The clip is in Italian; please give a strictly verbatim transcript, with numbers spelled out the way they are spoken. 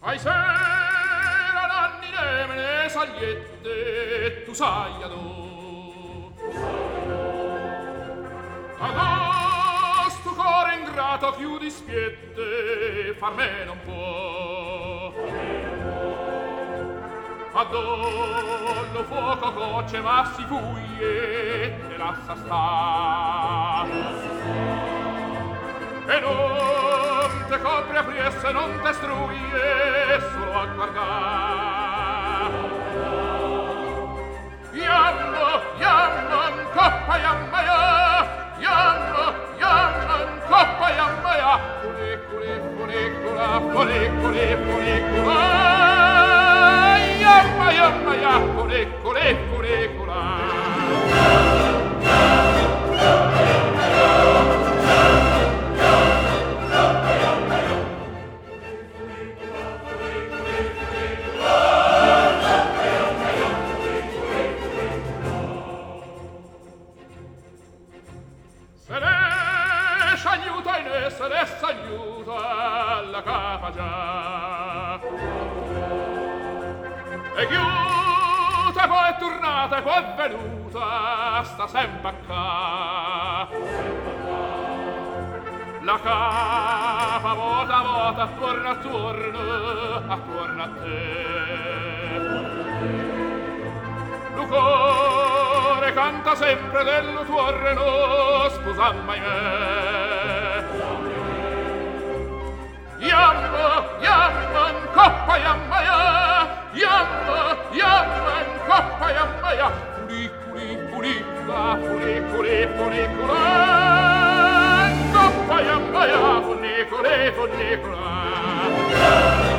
Ai sera nanni nemene sagliette, tu sai adò. Agosto core ingrato chiudi spiette, far me non può. Adollo fuoco coce ma si fuglie, te lascia sta. E non te copri a priesse, non te struie, solo a guardar. Iammo, iammo, in coppa, iamma, ia, iammo, iammo, in coppa, iamma, ia, fuliculi, fulicula, fuliculi, fulicula, iamma, iamma, ia, fuliculi, fulicula. Se ne s'aiuta la capa già. E chiuta poi è tornata e poi è venuta, sta sempre qua. La capa vota vota attorno attorno, attorno a te. Lu core canta sempre dello tuorno, sposamma me. Iamma, iamma, in coppa, iamma, ia, iamma, iamma, in coppa, iamma, ia, fuliculi, fulicula, fuliculi, fulicula, in coppa, iamma, ia, fuliculi, fulicula.